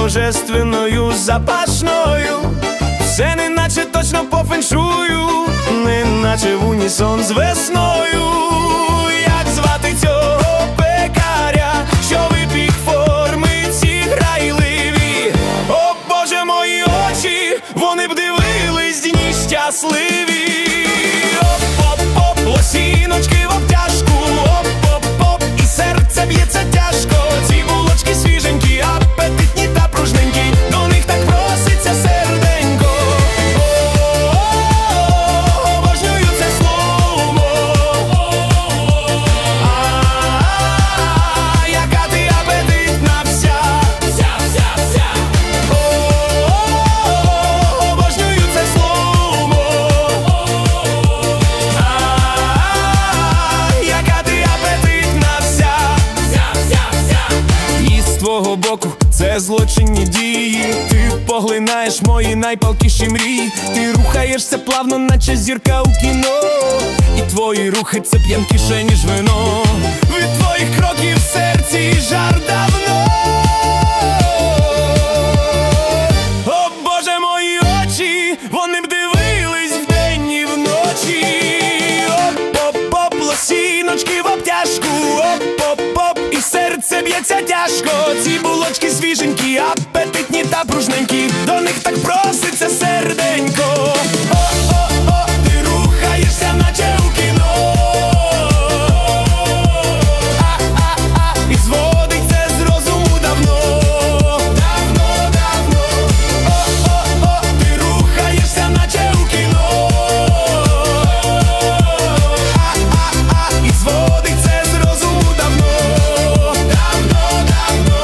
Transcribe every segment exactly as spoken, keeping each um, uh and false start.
божественною, запашною. Все неначе точно по феншую, неначе в унісон з весною. Як звати цього пекаря, що випік форми ці грайливі? О Боже, мої очі, вони б дивились дні щасливі. Оп-оп-оп, лосіночки в обтяжку, оп-оп-оп, і серце б'ється тяжко. Ці булочки свіженькі, апетитні та пружненькі, до них так проситься серденько. О-о-о, обожнюю це слово. А-а-а, яка ти апетитна вся, вся, вся, вся. О-о-о, обожнюю це слово. А-а-а, яка ти апетитна вся, вся, вся, вся. І з твого боку це злочинні дії. Ти поглинаєш мої найпалкіші мрії. Ти рухаєшся плавно, наче зірка у кіно, і твої рухи це п'янкіше, ніж вино. Від твоїх кроків в серці жар давно. О Боже, мої очі, вони б дивились вдень і вночі. Оп-оп-оп, лосіночки в обтяжку, оп-оп-оп, і серце б'ється тяжко. Ці булочки свіженькі, апетитні та пружненькі, до них так проситься серденько. О-о-о, ти рухаєшся, наче у кіно. А-а-а, і зводить це з розуму давно. Давно, давно. О-о-о, ти рухаєшся, наче у кіно. А-а-а, і зводить це з розуму давно. Давно, давно.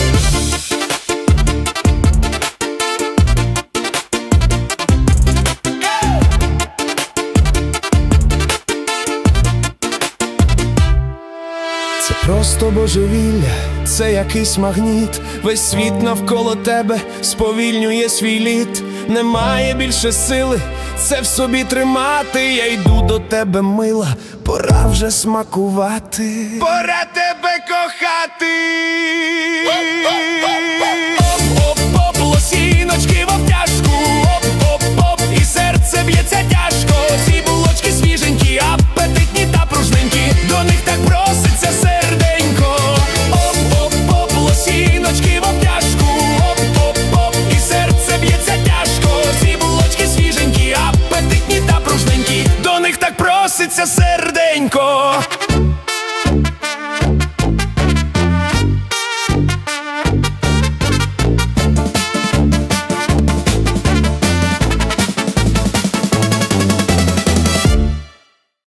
Це просто божевілля, це якийсь магніт. Весь світ навколо тебе сповільнює свій лід. Немає більше сили це в собі тримати. Я йду до тебе, мила, пора вже смакувати. Пора тебе кохати.